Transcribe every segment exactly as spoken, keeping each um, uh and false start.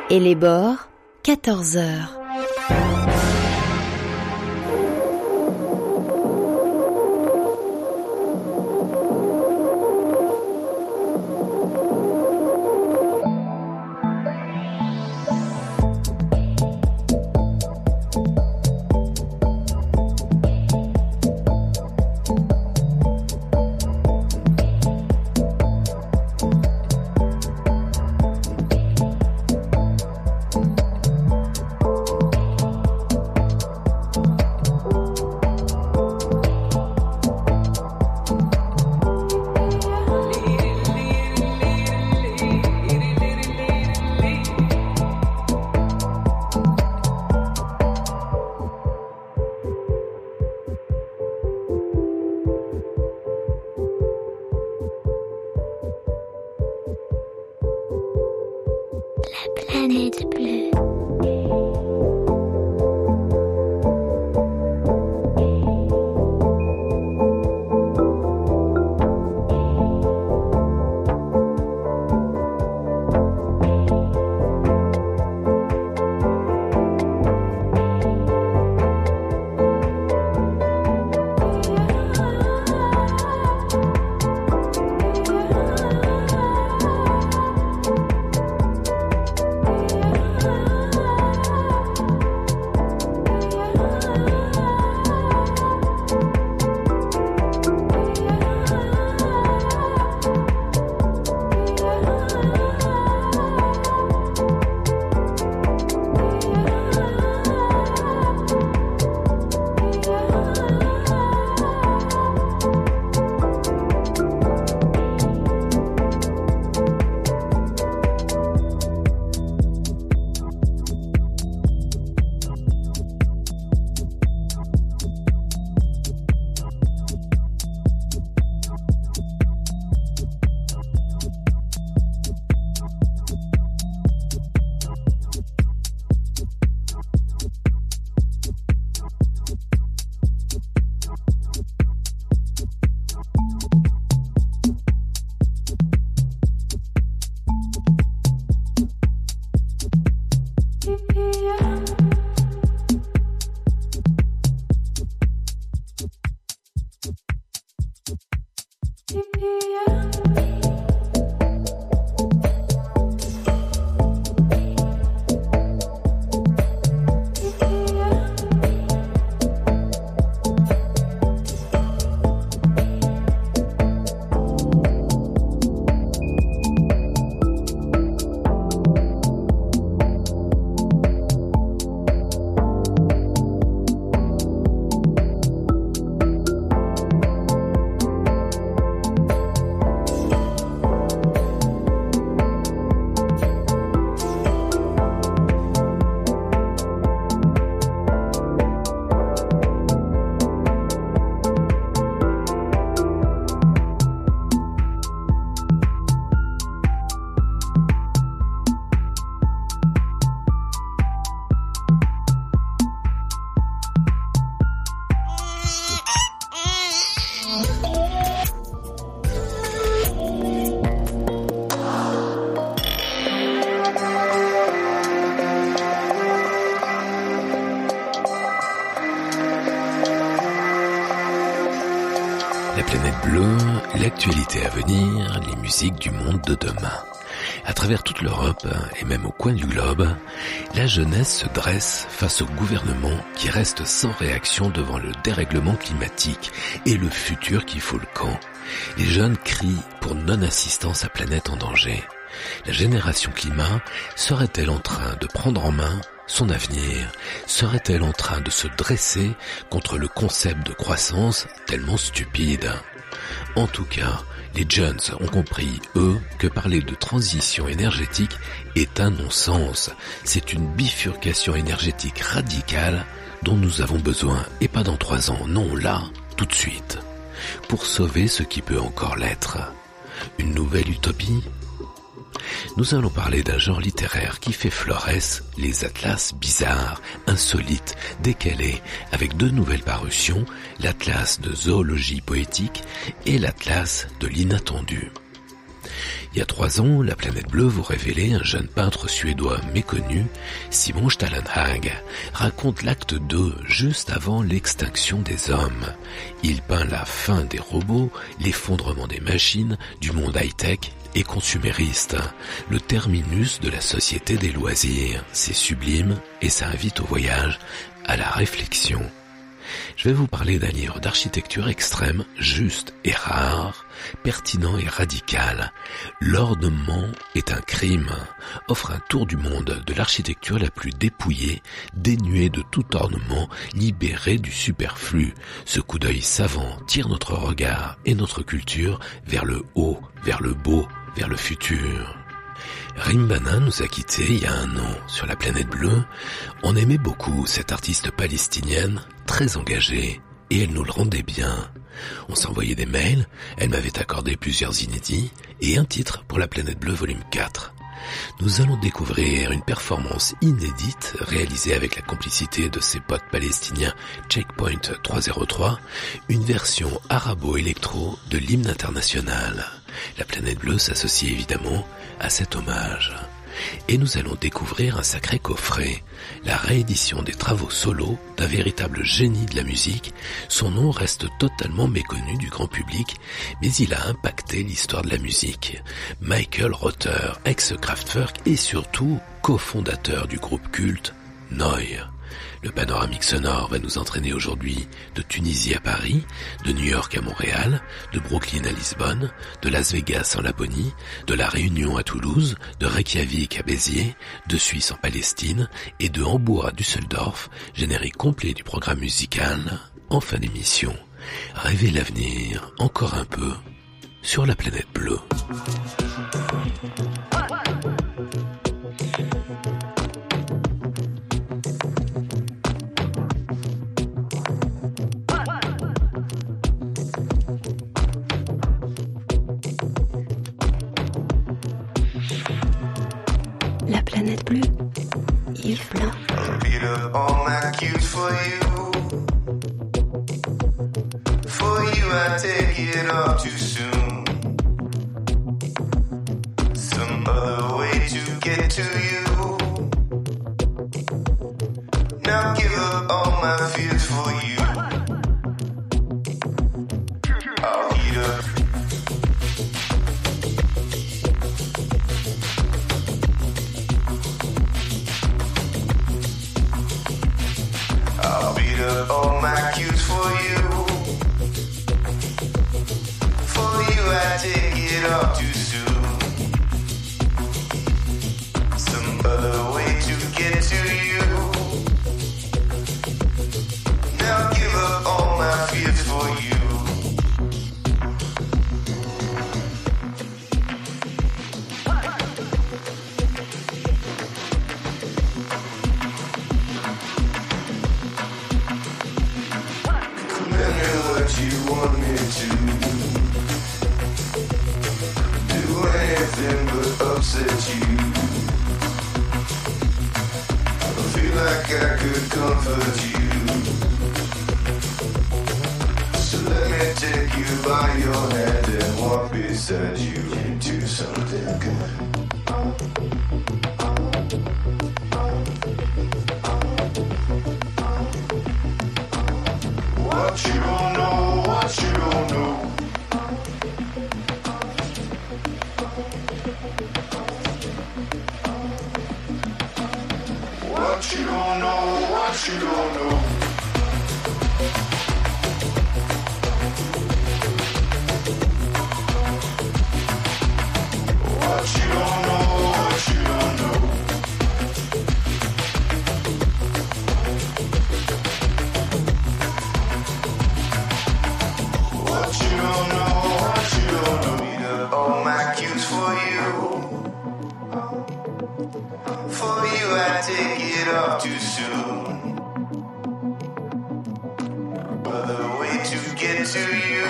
Et les bords, quatorze heures. Planète bleue. La planète bleue, l'actualité à venir, les musiques du monde de demain. À travers toute l'Europe et même au coin du globe, la jeunesse se dresse face au gouvernement qui reste sans réaction devant le dérèglement climatique et le futur qui fout le camp. Les jeunes crient pour non-assistance à planète en danger. La génération climat serait-elle en train de prendre en main son avenir? Serait-elle en train de se dresser contre le concept de croissance tellement stupide? En tout cas, les jeunes ont compris, eux, que parler de transition énergétique est un non-sens. C'est une bifurcation énergétique radicale dont nous avons besoin, et pas dans trois ans, non, là, tout de suite. Pour sauver ce qui peut encore l'être. Une nouvelle utopie? Nous allons parler d'un genre littéraire qui fait florès les atlas bizarres, insolites, décalés, avec deux nouvelles parutions, l'atlas de zoologie poétique et l'atlas de l'inattendu. Il y a trois ans, la Planète Bleue vous révélait un jeune peintre suédois méconnu, Simon Stålenhag, raconte l'acte deux, juste avant l'extinction des hommes. Il peint la fin des robots, l'effondrement des machines, du monde high-tech et consumériste, le terminus de la société des loisirs. C'est sublime et ça invite au voyage, à la réflexion. Je vais vous parler d'un livre d'architecture extrême, juste et rare, pertinent et radical. L'ornement est un crime, offre un tour du monde de l'architecture la plus dépouillée, dénuée de tout ornement, libérée du superflu. Ce coup d'œil savant tire notre regard et notre culture vers le haut, vers le beau, vers le futur. Rimbana nous a quittés il y a un an sur la Planète Bleue. On aimait beaucoup cette artiste palestinienne, très engagée, et elle nous le rendait bien. On s'envoyait des mails, elle m'avait accordé plusieurs inédits et un titre pour la Planète Bleue volume quatre. Nous allons découvrir une performance inédite réalisée avec la complicité de ses potes palestiniens Checkpoint trois zéro trois, une version arabo-électro de l'hymne international. La Planète Bleue s'associe évidemment à cet hommage. Et nous allons découvrir un sacré coffret, la réédition des travaux solos d'un véritable génie de la musique. Son nom reste totalement méconnu du grand public, mais il a impacté l'histoire de la musique. Michael Rother, ex-Kraftwerk et surtout cofondateur du groupe culte Neu! Le panoramique sonore va nous entraîner aujourd'hui de Tunisie à Paris, de New York à Montréal, de Brooklyn à Lisbonne, de Las Vegas en Laponie, de La Réunion à Toulouse, de Reykjavik à Béziers, de Suisse en Palestine et de Hambourg à Düsseldorf, générique complet du programme musical en fin d'émission. Rêvez l'avenir encore un peu sur la Planète Bleue. La Planète Bleue, Yves Blanc. I'll beat up all my cues for you. For you, I take it all too soon. Some other way to get to you. Now give up all my fears for you. I'll heat up. I'll beat up all my cues for you. For you, I take it all too soon. Some other way to get to you. Now give up all my fears for you. You want me to do anything but upset you. I feel like I could comfort you. So let me take you by your hand and walk beside you into something good. What you don't know, what you don't know. What you don't know, what you don't know. What you don't know, what you don't know. What you don't know, what you don't know. Beat up all my cues for you. For you, I take it off too soon. Other way to get to you.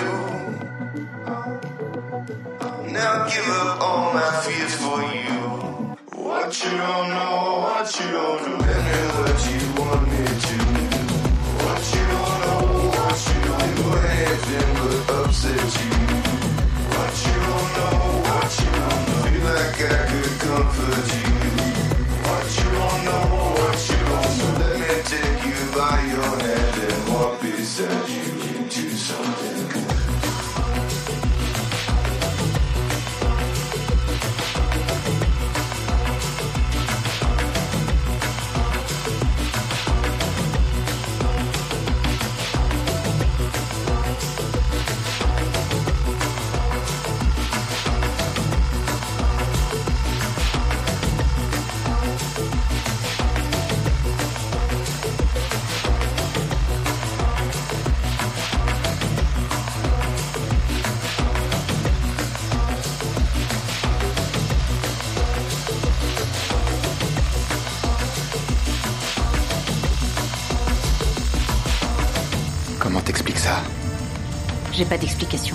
Now give up all my fears for you. What you don't know, what you don't know. Tell me what you want me to. What you don't know, what you don't know. Do anything but upset you. What you don't know, what you don't know. ça? J'ai pas d'explication.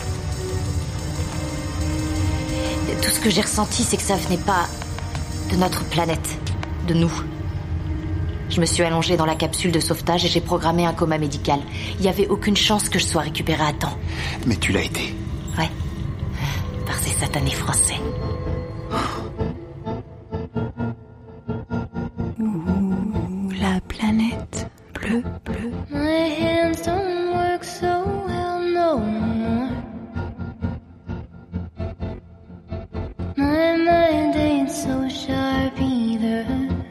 Tout ce que j'ai ressenti, c'est que ça venait pas de notre planète, de nous. Je me suis allongée dans la capsule de sauvetage et j'ai programmé un coma médical. Il n'y avait aucune chance que je sois récupérée à temps. Mais tu l'as été. Ouais. Par ces satanés français. Ouh, la planète bleue, bleue. My hands don't work so well no more. My mind ain't so sharp either.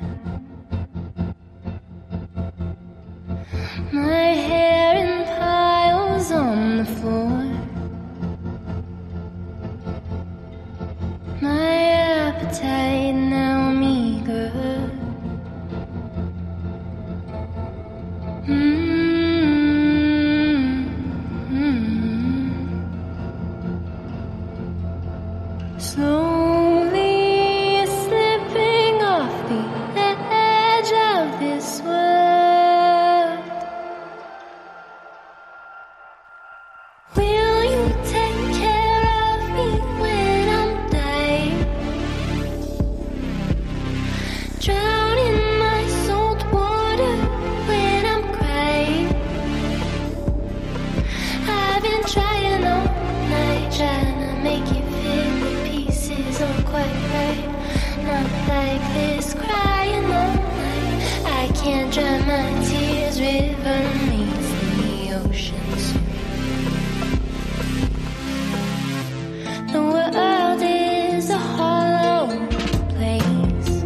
My hair in piles on the floor. My appetite now meager. Mm-hmm. Slowly slipping off the edge of this world. Will you take care of me when I'm dying? Drown in my salt water when I'm crying. I've been trying all night, trying to make you feel the pieces aren't quite right. Not like this, crying all night. I can't dry my tears, river meets the ocean soon. The world is a hollow place,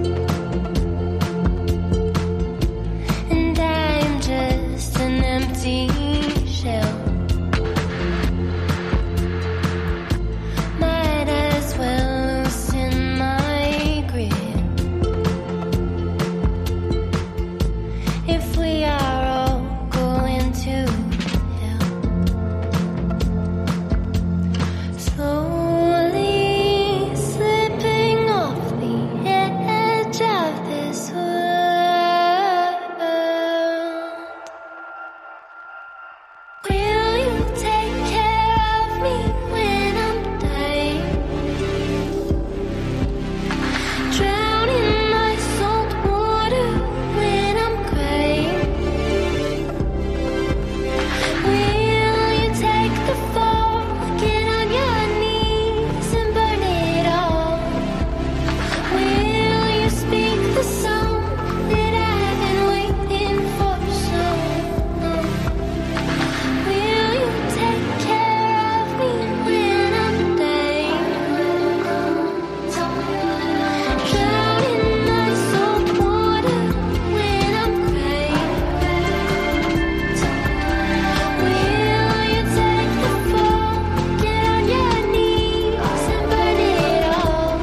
and I'm just an empty shell. Might as well loosen my grip. If we are all going to hell, slowly slipping off the edge of this world. Will you take care of me when I'm dying? Drown in my salt water when I'm crying. Will you take the fall, get on your knees and burn it all? Will you speak the song that I've been waiting for so long? Will you take care of me when I'm dying? Drown in my salt water when I'm crying. Will you take the fall, get on your knees and burn it all?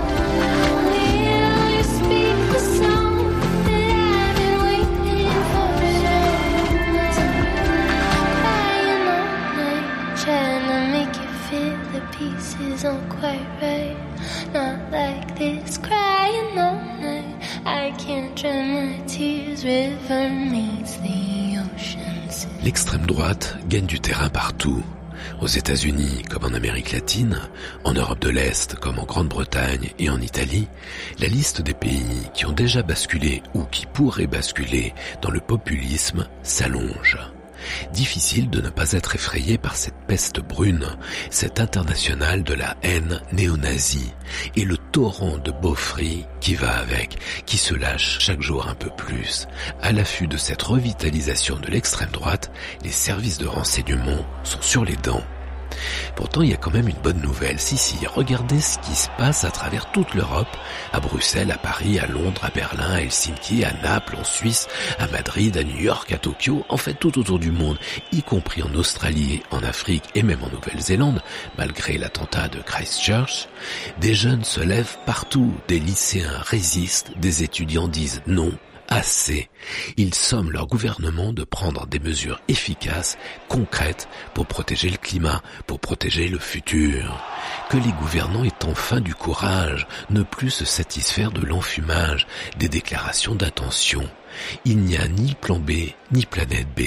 Will you speak the song that I've been waiting for so long? Crying all night, trying to make you feel the pieces aren't quite right. Not like this, crying all night. I can't dry my tears, river meets the ocean sea. L'extrême droite gagne du terrain partout. Aux États-Unis comme en Amérique latine, en Europe de l'Est comme en Grande-Bretagne et en Italie, la liste des pays qui ont déjà basculé ou qui pourraient basculer dans le populisme s'allonge. Difficile de ne pas être effrayé par cette peste brune, cette internationale de la haine néo-nazie et le torrent de beaufries qui va avec, qui se lâche chaque jour un peu plus. À l'affût de cette revitalisation de l'extrême droite, les services de renseignement sont sur les dents. Pourtant, il y a quand même une bonne nouvelle. Si, si, regardez ce qui se passe à travers toute l'Europe, à Bruxelles, à Paris, à Londres, à Berlin, à Helsinki, à Naples, en Suisse, à Madrid, à New York, à Tokyo, en fait tout autour du monde, y compris en Australie, en Afrique et même en Nouvelle-Zélande, malgré l'attentat de Christchurch. Des jeunes se lèvent partout, des lycéens résistent, des étudiants disent non. Assez. Ils somment leur gouvernement de prendre des mesures efficaces, concrètes, pour protéger le climat, pour protéger le futur. Que les gouvernants aient enfin du courage, ne plus se satisfaire de l'enfumage, des déclarations d'intention. Il n'y a ni plan B, ni planète B.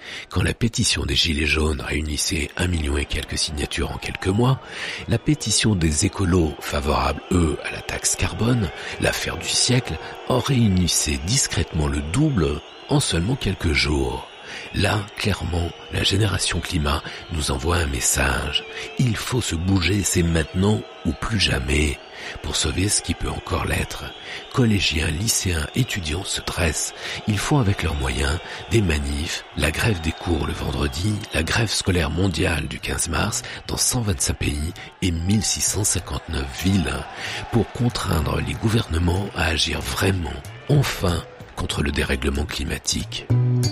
Quand la pétition des Gilets jaunes réunissait un million et quelques signatures en quelques mois, la pétition des écolos favorables, eux, à la taxe carbone, l'affaire du siècle, en réunissait discrètement le double en seulement quelques jours. Là, clairement, la génération climat nous envoie un message. Il faut se bouger, c'est maintenant ou plus jamais, pour sauver ce qui peut encore l'être. Collégiens, lycéens, étudiants se dressent. Ils font avec leurs moyens des manifs, la grève des cours le vendredi, la grève scolaire mondiale du quinze mars dans cent vingt-cinq pays et mille six cent cinquante-neuf villes, pour contraindre les gouvernements à agir vraiment, enfin, contre le dérèglement climatique.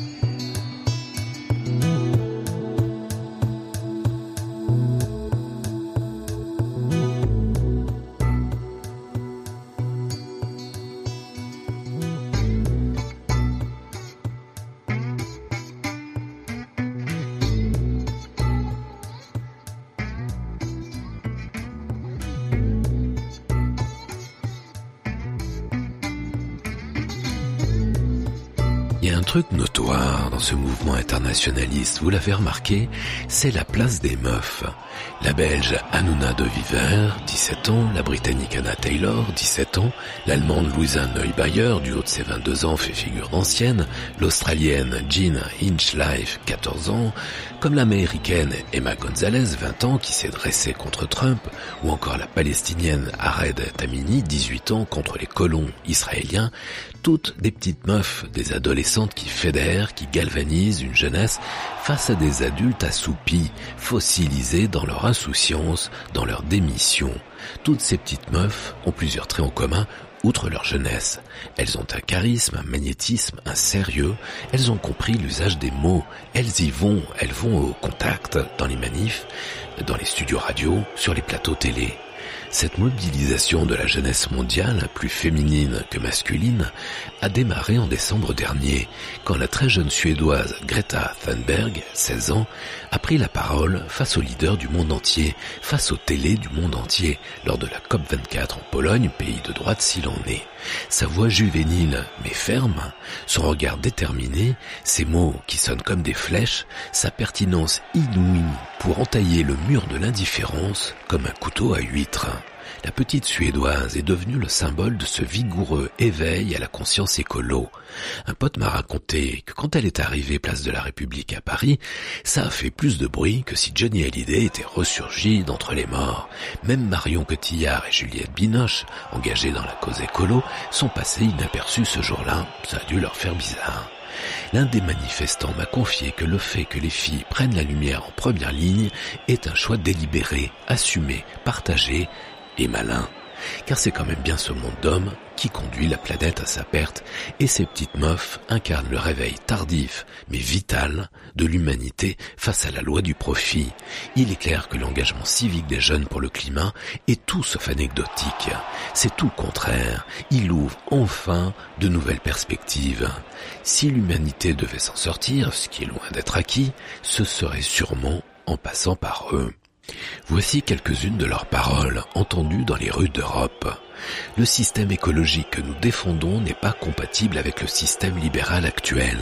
Il y a un truc notoire dans ce mouvement internationaliste, vous l'avez remarqué, c'est la place des meufs. La Belge Hanouna de Viver, dix-sept ans, la Britannique Anna Taylor, dix-sept ans, l'Allemande Louisa Neubayer, du haut de ses vingt-deux ans, fait figure d'ancienne, l'Australienne Jean Hinchlife, quatorze ans, comme l'Américaine Emma Gonzalez, vingt ans, qui s'est dressée contre Trump, ou encore la Palestinienne Ared Tamimi, dix-huit ans, contre les colons israéliens, toutes des petites meufs, des adolescentes qui fédèrent, qui galvanisent une jeunesse face à des adultes assoupis, fossilisés dans leur insouciance, dans leur démission. Toutes ces petites meufs ont plusieurs traits en commun, outre leur jeunesse. Elles ont un charisme, un magnétisme, un sérieux. Elles ont compris l'usage des mots. Elles y vont, elles vont au contact, dans les manifs, dans les studios radio, sur les plateaux télé. Cette mobilisation de la jeunesse mondiale, plus féminine que masculine, a démarré en décembre dernier, quand la très jeune Suédoise Greta Thunberg, seize ans, a pris la parole face aux leaders du monde entier, face aux télés du monde entier, lors de la COP vingt-quatre en Pologne, pays de droite s'il en est. Sa voix juvénile mais ferme, son regard déterminé, ses mots qui sonnent comme des flèches, sa pertinence inouïe pour entailler le mur de l'indifférence comme un couteau à huître. La petite Suédoise est devenue le symbole de ce vigoureux éveil à la conscience écolo. Un pote m'a raconté que quand elle est arrivée place de la République à Paris, ça a fait plus de bruit que si Johnny Hallyday était ressurgi d'entre les morts. Même Marion Cotillard et Juliette Binoche, engagées dans la cause écolo, sont passées inaperçues ce jour-là. Ça a dû leur faire bizarre. L'un des manifestants m'a confié que le fait que les filles prennent la lumière en première ligne est un choix délibéré, assumé, partagé et malin. Car c'est quand même bien ce monde d'hommes qui conduit la planète à sa perte, et ces petites meufs incarnent le réveil tardif mais vital de l'humanité face à la loi du profit. Il est clair que l'engagement civique des jeunes pour le climat est tout sauf anecdotique. C'est tout le contraire. Il ouvre enfin de nouvelles perspectives. Si l'humanité devait s'en sortir, ce qui est loin d'être acquis, ce serait sûrement en passant par eux. Voici quelques-unes de leurs paroles entendues dans les rues d'Europe. Le système écologique que nous défendons n'est pas compatible avec le système libéral actuel.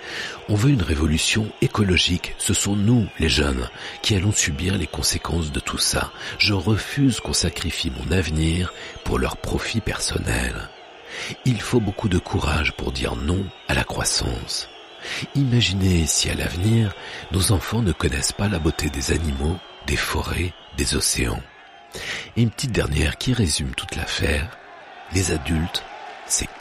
On veut une révolution écologique. Ce sont nous, les jeunes, qui allons subir les conséquences de tout ça. Je refuse qu'on sacrifie mon avenir pour leur profit personnel. Il faut beaucoup de courage pour dire non à la croissance. Imaginez si à l'avenir, nos enfants ne connaissent pas la beauté des animaux, des forêts, des océans. Et une petite dernière qui résume toute l'affaire. Les adultes, c'est qui ?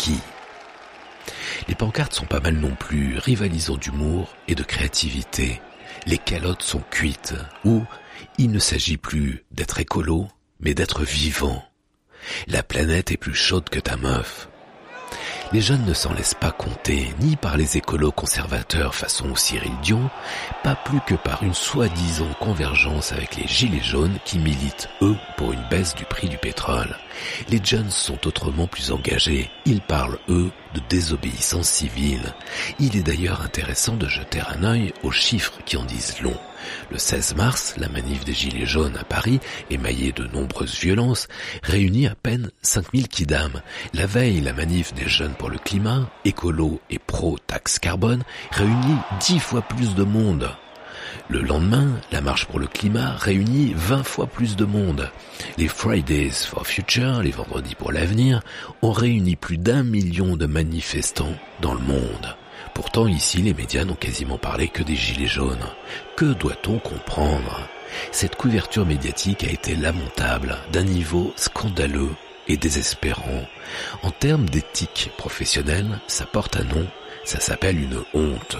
Les pancartes sont pas mal non plus, rivalisant d'humour et de créativité. Les calottes sont cuites, où il ne s'agit plus d'être écolo, mais d'être vivant. La planète est plus chaude que ta meuf. Les jeunes ne s'en laissent pas compter, ni par les écolos conservateurs façon Cyril Dion, pas plus que par une soi-disant convergence avec les gilets jaunes qui militent, eux, pour une baisse du prix du pétrole. Les jeunes sont autrement plus engagés. Ils parlent, eux, de désobéissance civile. Il est d'ailleurs intéressant de jeter un œil aux chiffres qui en disent long. Le seize mars, la manif des Gilets jaunes à Paris, émaillée de nombreuses violences, réunit à peine cinq mille kidams. La veille, la manif des jeunes pour le climat, écolo et pro-taxe carbone, réunit dix fois plus de monde. Le lendemain, la marche pour le climat réunit vingt fois plus de monde. Les Fridays for Future, les vendredis pour l'avenir, ont réuni plus d'un million de manifestants dans le monde. Pourtant, ici, les médias n'ont quasiment parlé que des gilets jaunes. Que doit-on comprendre ? Cette couverture médiatique a été lamentable, d'un niveau scandaleux et désespérant. En termes d'éthique professionnelle, ça porte un nom, ça s'appelle une honte.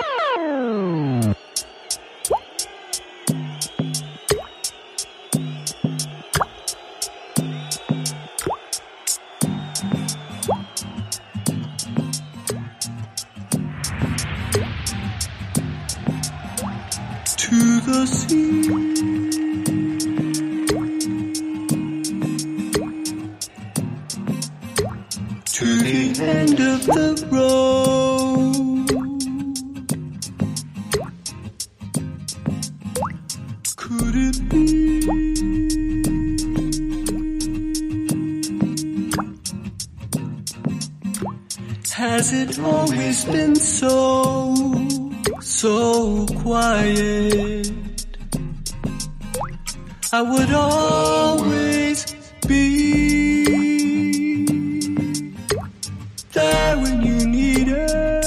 To the sea, to the end of the road. Could it be? Has it always been so? So quiet, I would always be there when you need it.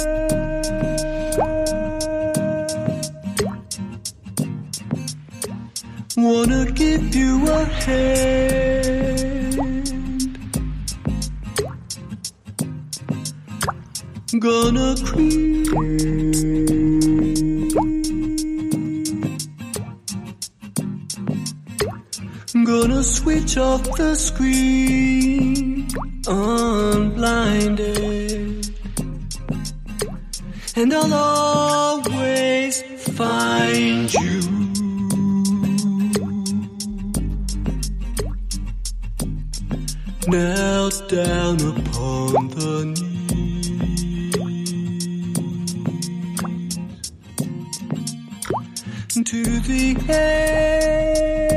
Wanna give you a hand, gonna creep gonna switch off the screen, unblinded, and I'll always find you. Knelt down upon the knees to the end.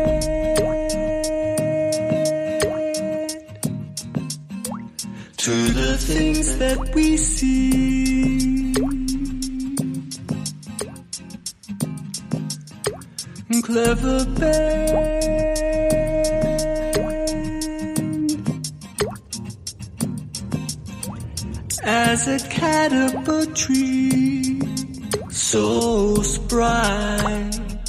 To the things that we see, clever band, as a cat up a tree, so spry,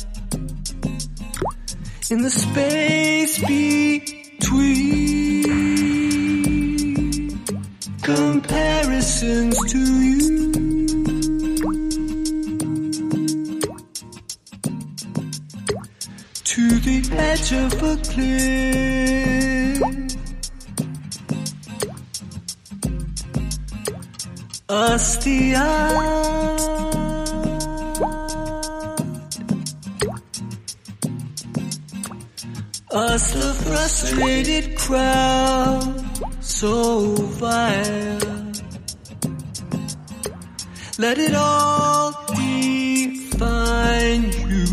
in the space between comparisons to you, to the edge of a cliff, us the eye, us the frustrated crowd, so vile. Let it all define you.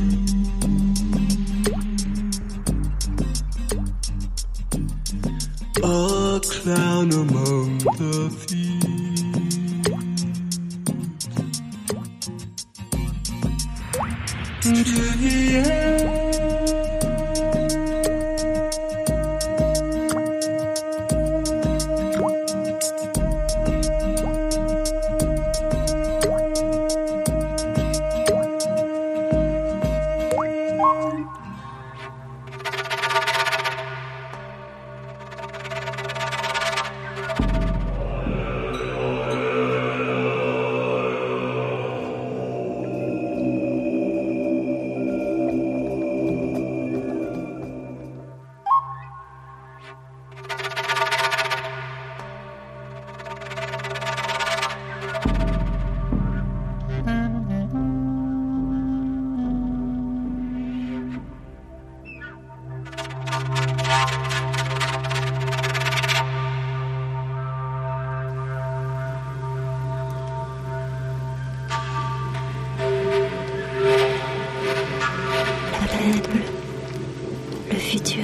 A clown among the thieves, to the end.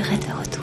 serai de retour.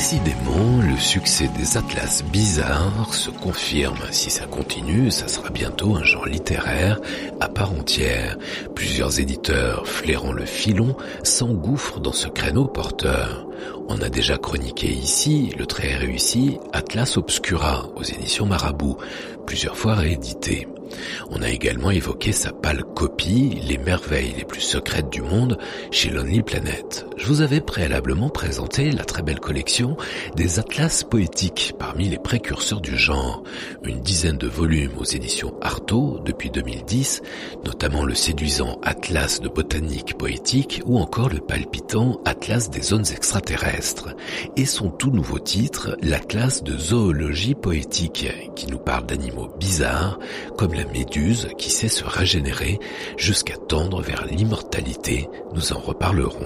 Décidément, le succès des atlas bizarres se confirme. Si ça continue, ça sera bientôt un genre littéraire à part entière. Plusieurs éditeurs, flairant le filon, s'engouffrent dans ce créneau porteur. On a déjà chroniqué ici le très réussi Atlas Obscura aux éditions Marabout, plusieurs fois réédité. On a également évoqué sa pâle copie, Les merveilles les plus secrètes du monde, chez Lonely Planet. Je vous avais préalablement présenté la très belle collection des atlas poétiques parmi les précurseurs du genre. Une dizaine de volumes aux éditions Artaud depuis deux mille dix, notamment le séduisant Atlas de botanique poétique ou encore le palpitant Atlas des zones extraterrestres. Et son tout nouveau titre, l'Atlas de zoologie poétique, qui nous parle d'animaux bizarres comme la méduse qui sait se régénérer jusqu'à tendre vers l'immortalité. Nous en reparlerons.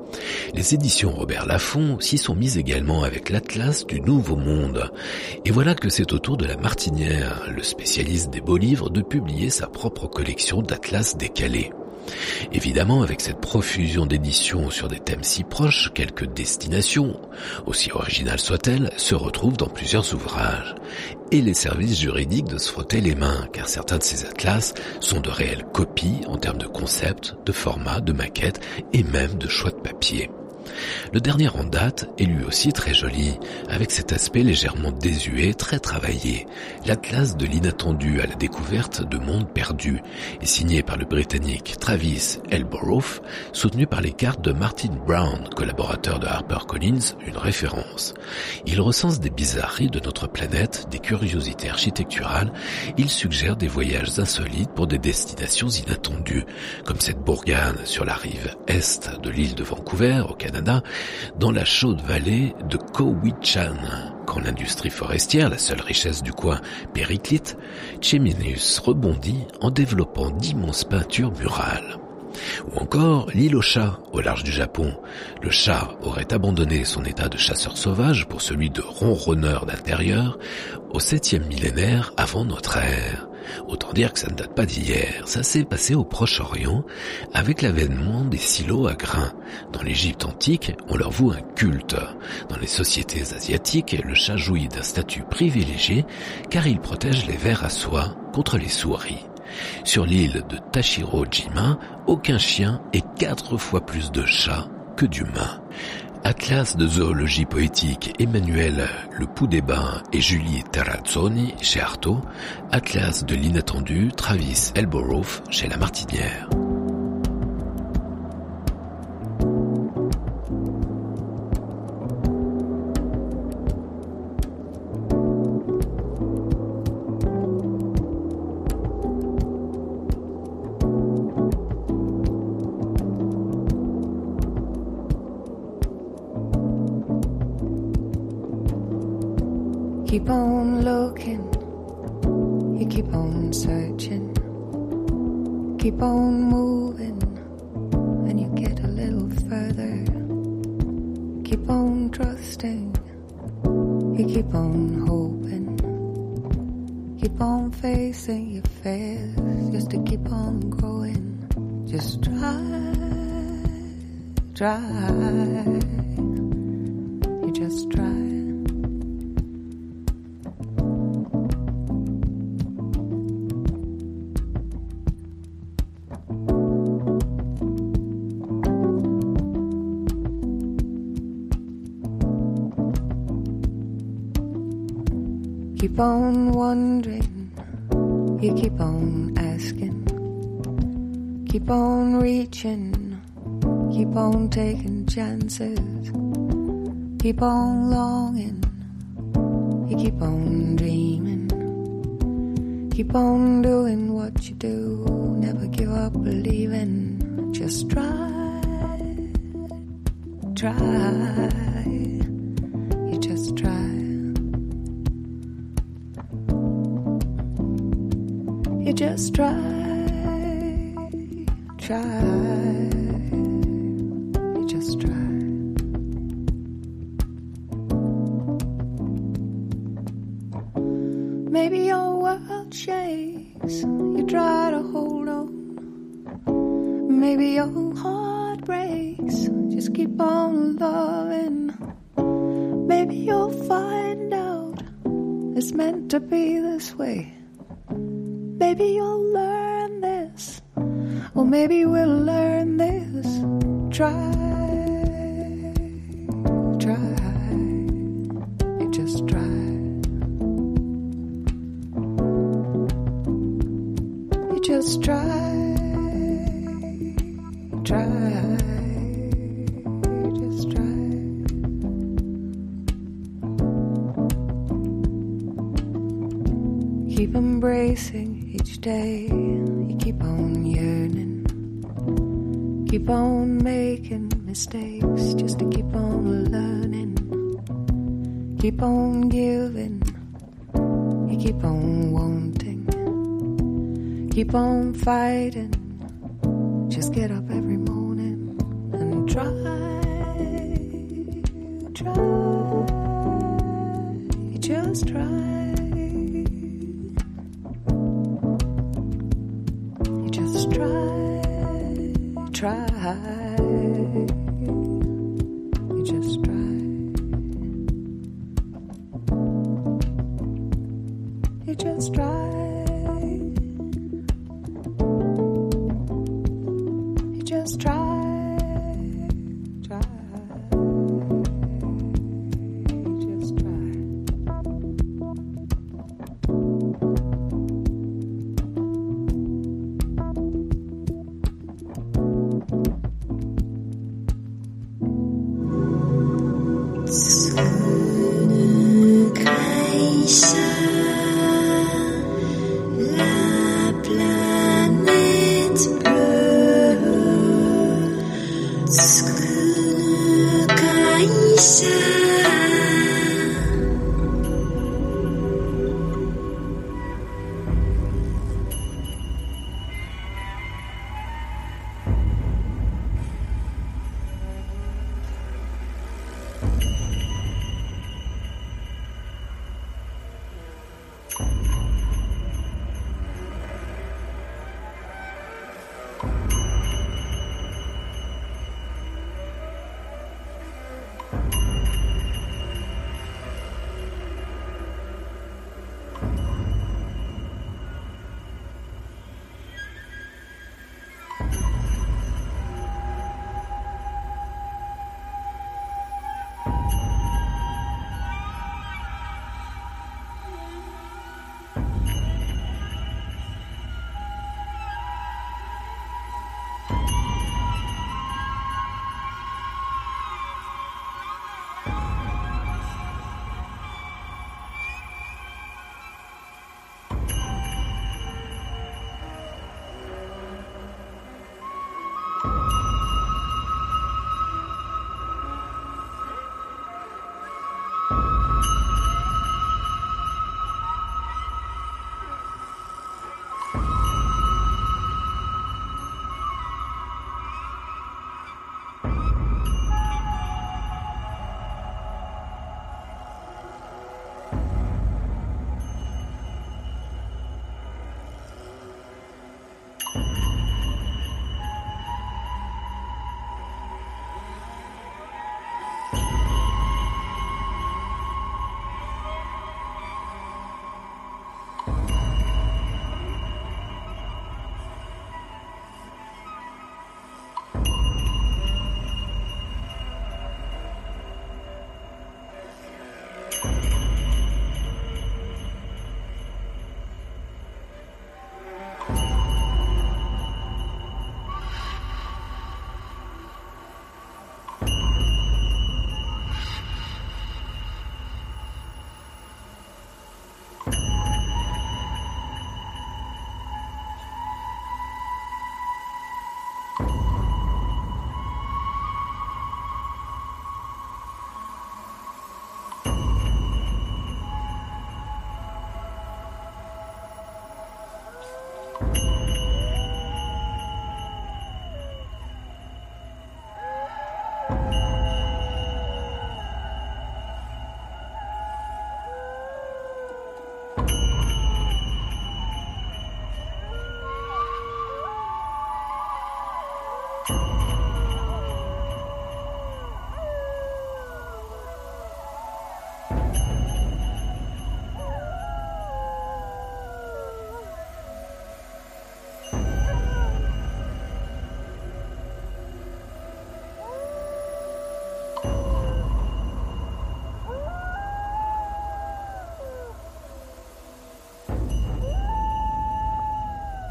Les éditions Robert Laffont s'y sont mises également avec l'Atlas du Nouveau Monde. Et voilà que c'est au tour de la Martinière, le spécialiste des beaux livres, de publier sa propre collection d'atlas décalés. Évidemment, avec cette profusion d'éditions sur des thèmes si proches, quelques destinations, aussi originales soient-elles, se retrouvent dans plusieurs ouvrages. Et les services juridiques de se frotter les mains, car certains de ces atlas sont de réelles copies en termes de concept, de format, de maquette et même de choix de papier. Le dernier en date est lui aussi très joli, avec cet aspect légèrement désuet, très travaillé. L'Atlas de l'inattendu à la découverte de mondes perdus est signé par le Britannique Travis Elborough, soutenu par les cartes de Martin Brown, collaborateur de HarperCollins, une référence. Il recense des bizarreries de notre planète, des curiosités architecturales, il suggère des voyages insolites pour des destinations inattendues, comme cette bourgade sur la rive est de l'île de Vancouver, au Canada, dans la chaude vallée de Cowichan. Quand l'industrie forestière, la seule richesse du coin, périclite, Cheminus rebondit en développant d'immenses peintures murales. Ou encore l'île aux chats, au large du Japon. Le chat aurait abandonné son état de chasseur sauvage pour celui de ronronneur d'intérieur au septième millénaire avant notre ère. Autant dire que ça ne date pas d'hier, ça s'est passé au Proche-Orient avec l'avènement des silos à grains. Dans l'Égypte antique, on leur voue un culte. Dans les sociétés asiatiques, le chat jouit d'un statut privilégié car il protège les vers à soie contre les souris. Sur l'île de Tashiro-jima, aucun chien et quatre fois plus de chats que d'humains. Atlas de zoologie poétique Emmanuel Le Poux-des-Bains et Julie Terrazzoni chez Artaud, Atlas de l'inattendu Travis Elborough chez La Martinière. Keep on looking, you keep on searching, keep on moving, and you get a little further. Keep on trusting, you keep on hoping, keep on facing your fears, just to keep on growing. Just try, try, you just try. Keep on wondering, you keep on asking, keep on reaching, keep on taking chances, keep on longing, you keep on dreaming, keep on doing what you do, never give up believing, just try, try, you just try. You just try, try, you just try. Maybe your world shakes, you try to hold on. Maybe your heart breaks, just keep on loving. Maybe you'll find out it's meant to be this way. Maybe you'll learn this, or maybe we'll learn this. Try, try, you just try. You just try, try, you just try. Keep embracing each day, you keep on yearning. Keep on making mistakes just to keep on learning. Keep on giving, you keep on wanting. Keep on fighting, just get up every morning and try, try, you just try. Try, you just try, you just try, you just try, try, you just try. La planète bleue.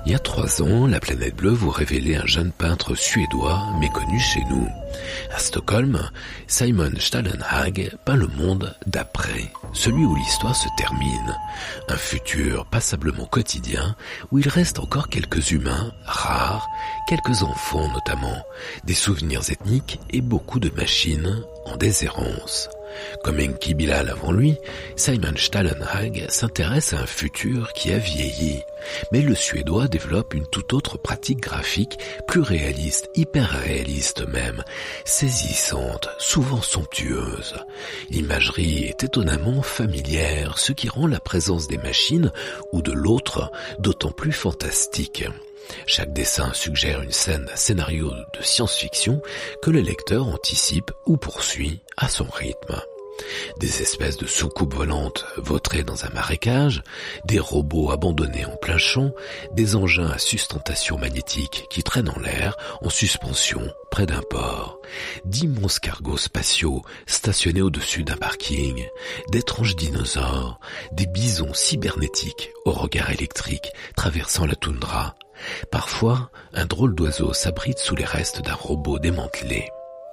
Il y a trois ans, La Planète Bleue vous révélait un jeune peintre suédois méconnu chez nous. À Stockholm, Simon Stålenhag peint le monde d'après, celui où l'histoire se termine. Un futur passablement quotidien où il reste encore quelques humains rares, quelques enfants notamment, des souvenirs ethniques et beaucoup de machines en déshérence. Comme Enki Bilal avant lui, Simon Stålenhag s'intéresse à un futur qui a vieilli. Mais le Suédois développe une toute autre pratique graphique, plus réaliste, hyper réaliste même, saisissante, souvent somptueuse. L'imagerie est étonnamment familière, ce qui rend la présence des machines ou de l'autre d'autant plus fantastique. Chaque dessin suggère une scène d'un scénario de science-fiction que le lecteur anticipe ou poursuit à son rythme. Des espèces de soucoupes volantes vautrées dans un marécage, des robots abandonnés en plein champ, des engins à sustentation magnétique qui traînent en l'air en suspension près d'un port, d'immenses cargos spatiaux stationnés au-dessus d'un parking, d'étranges dinosaures, des bisons cybernétiques au regard électrique traversant la toundra. Parfois, un drôle d'oiseau s'abrite sous les restes d'un robot démantelé.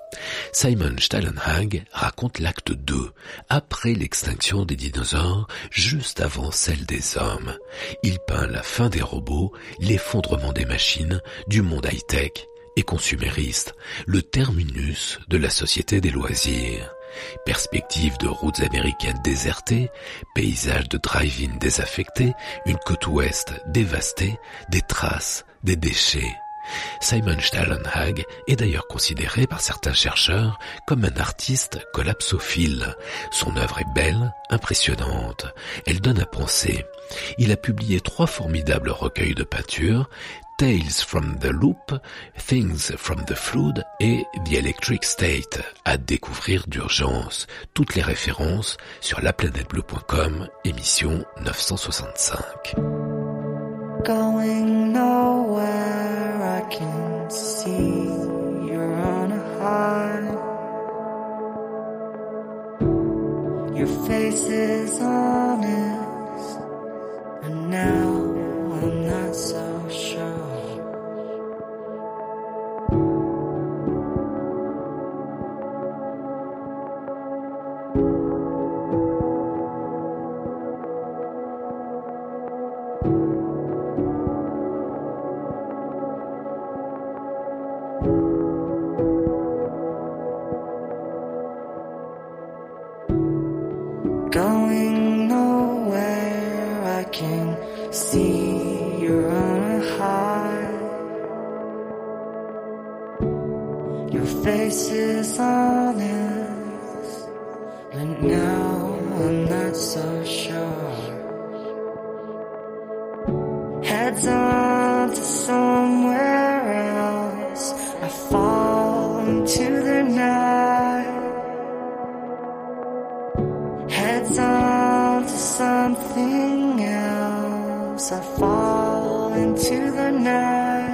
Simon Stålenhag raconte l'acte deux, après l'extinction des dinosaures, juste avant celle des hommes. Il peint la fin des robots, l'effondrement des machines, du monde high-tech et consumériste, le terminus de la société des loisirs. Perspective de routes américaines désertées, paysages de drive-in désaffectés, une côte ouest dévastée, des traces, des déchets. Simon Stålenhag est d'ailleurs considéré par certains chercheurs comme un artiste collapsophile. Son œuvre est belle, impressionnante. Elle donne à penser. Il a publié trois formidables recueils de peintures, Tales from the Loop, Things from the Flood et The Electric State, à découvrir d'urgence. Toutes les références sur la planète bleue point com, émission neuf cent soixante-cinq. Going nowhere, I can see you're on a high. Your face is honest, and now I'm not so sure. Going nowhere, I can see you're on a high. Your face is honest, and now I'm not so sure. Heads on to somewhere else, I fall into the night. Heads on to something else, I fall into the night.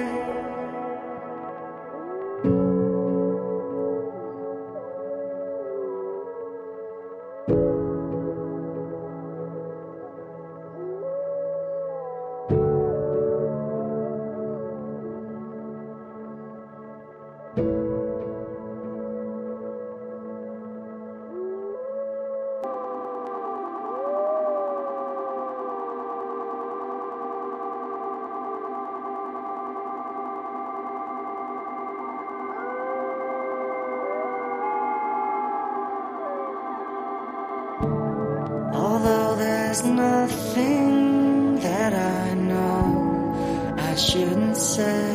Although there's nothing that I know I shouldn't say,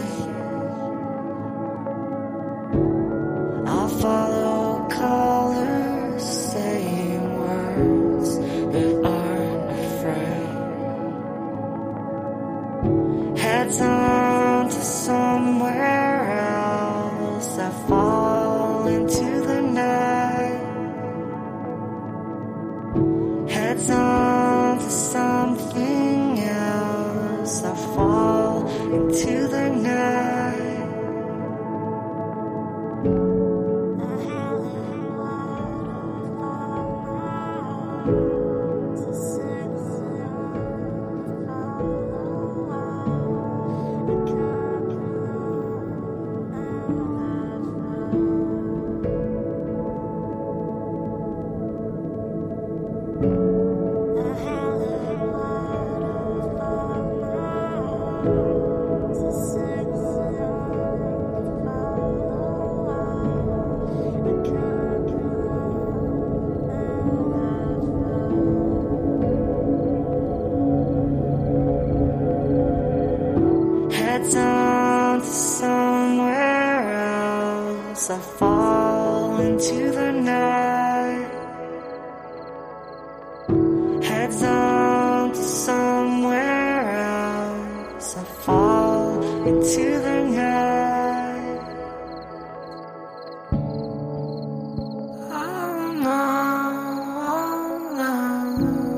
I'll follow colors, saying words that aren't afraid. Heads on to somewhere else, I fall into the night. Heads on to something else, I fall into the night. else, I fall into the night. Heads on to somewhere else, I fall into the night. Oh no, oh no.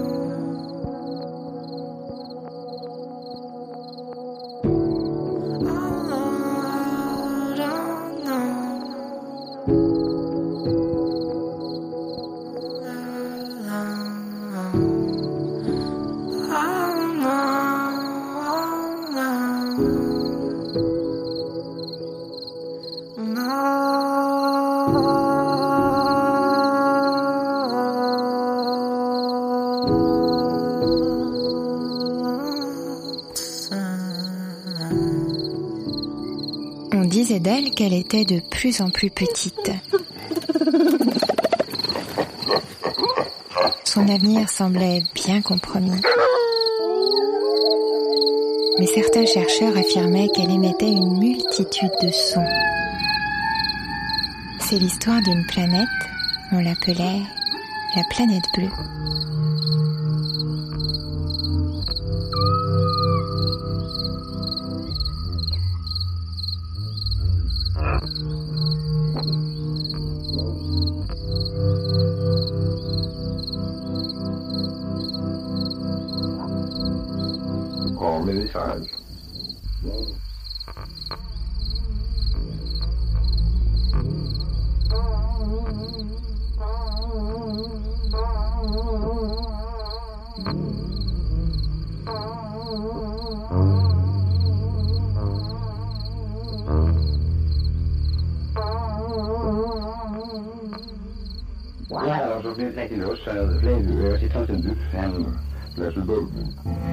On disait d'elle qu'elle était de plus en plus petite. Son avenir semblait bien compromis. Mais certains chercheurs affirmaient qu'elle émettait une multitude de sons. C'est l'histoire d'une planète, on l'appelait la planète bleue. Call many times. Ja, als het niet lekker los, het leven weer zit dat in de en blijft het boven.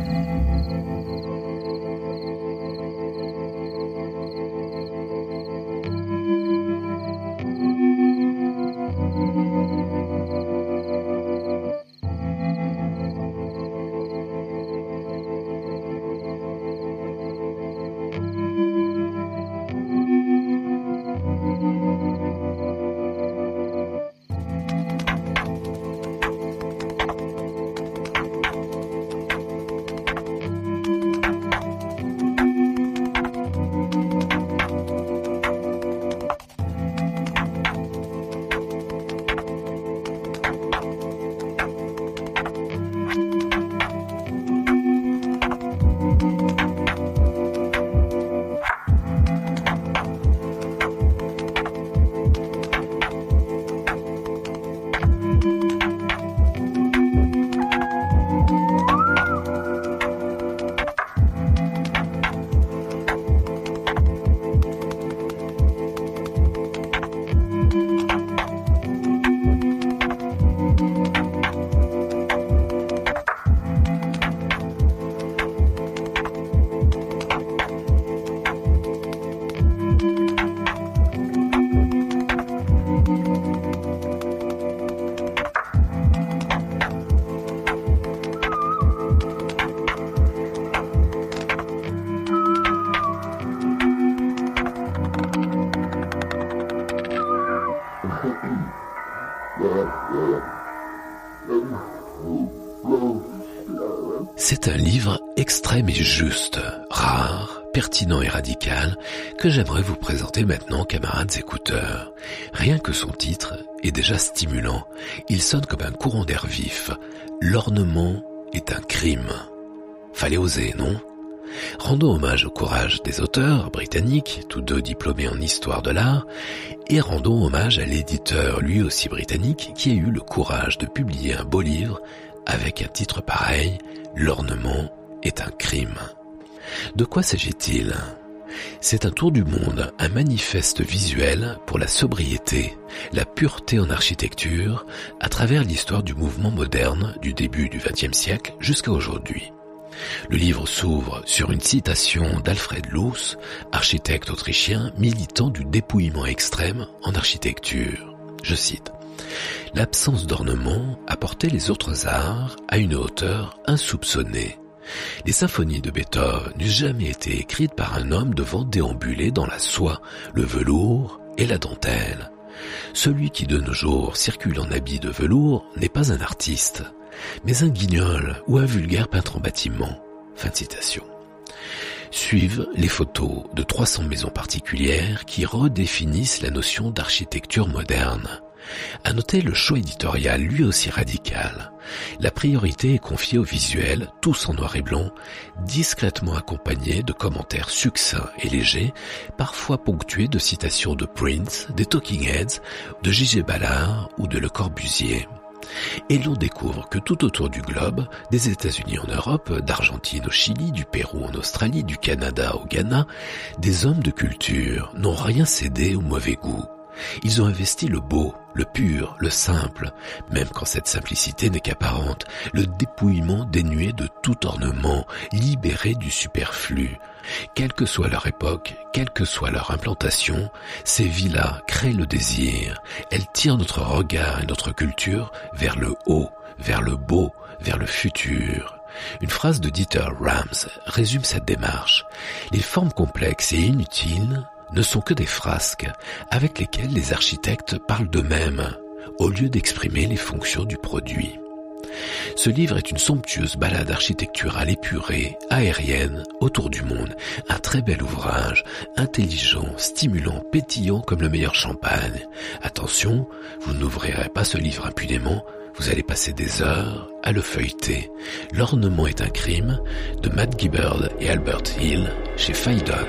C'est un livre extrême et juste, rare, pertinent et radical que j'aimerais vous présenter maintenant, camarades écouteurs. Rien que son titre est déjà stimulant. Il sonne comme un courant d'air vif. L'ornement est un crime. Fallait oser, non ? Rendons hommage au courage des auteurs britanniques, tous deux diplômés en histoire de l'art, et rendons hommage à l'éditeur, lui aussi britannique, qui a eu le courage de publier un beau livre avec un titre pareil, L'ornement est un crime. De quoi s'agit-il ? C'est un tour du monde, un manifeste visuel pour la sobriété, la pureté en architecture, à travers l'histoire du mouvement moderne du début du vingtième siècle jusqu'à aujourd'hui. Le livre s'ouvre sur une citation d'Alfred Loos, architecte autrichien militant du dépouillement extrême en architecture. Je cite: « L'absence d'ornement a porté les autres arts à une hauteur insoupçonnée. Les symphonies de Beethoven n'eussent jamais été écrites par un homme devant déambuler dans la soie, le velours et la dentelle. Celui qui de nos jours circule en habit de velours n'est pas un artiste, mais un guignol ou un vulgaire peintre en bâtiment. Fin de citation. Suivent les photos de trois cents maisons particulières qui redéfinissent la notion d'architecture moderne. À noter le choix éditorial lui aussi radical. La priorité est confiée au visuel, tous en noir et blanc, discrètement accompagnés de commentaires succincts et légers, parfois ponctués de citations de Prince, des Talking Heads, de J G Ballard ou de Le Corbusier. Et l'on découvre que tout autour du globe, des États-Unis en Europe, d'Argentine au Chili, du Pérou en Australie, du Canada au Ghana, des hommes de culture n'ont rien cédé au mauvais goût. Ils ont investi le beau, le pur, le simple, même quand cette simplicité n'est qu'apparente, le dépouillement dénué de tout ornement, libéré du superflu. Quelle que soit leur époque, quelle que soit leur implantation, ces villas créent le désir. Elles tirent notre regard et notre culture vers le haut, vers le beau, vers le futur. Une phrase de Dieter Rams résume cette démarche. Les formes complexes et inutiles ne sont que des frasques avec lesquelles les architectes parlent d'eux-mêmes, au lieu d'exprimer les fonctions du produit. Ce livre est une somptueuse balade architecturale épurée, aérienne, autour du monde. Un très bel ouvrage, intelligent, stimulant, pétillant comme le meilleur champagne. Attention, vous n'ouvrirez pas ce livre impunément, vous allez passer des heures à le feuilleter. L'ornement est un crime, de Matt Gibbard et Albert Hill, chez Phaidon.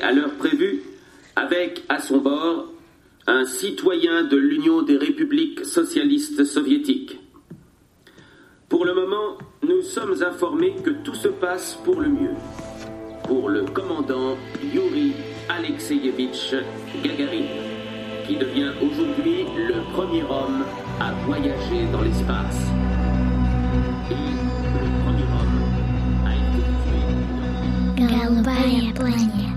à l'heure prévue, avec à son bord un citoyen de l'Union des républiques socialistes soviétiques. Pour le moment, nous sommes informés que tout se passe pour le mieux. Pour le commandant Yuri Alexeyevitch Gagarin, qui devient aujourd'hui le premier homme à voyager dans l'espace. Et le premier homme a été tué. Голубая планета.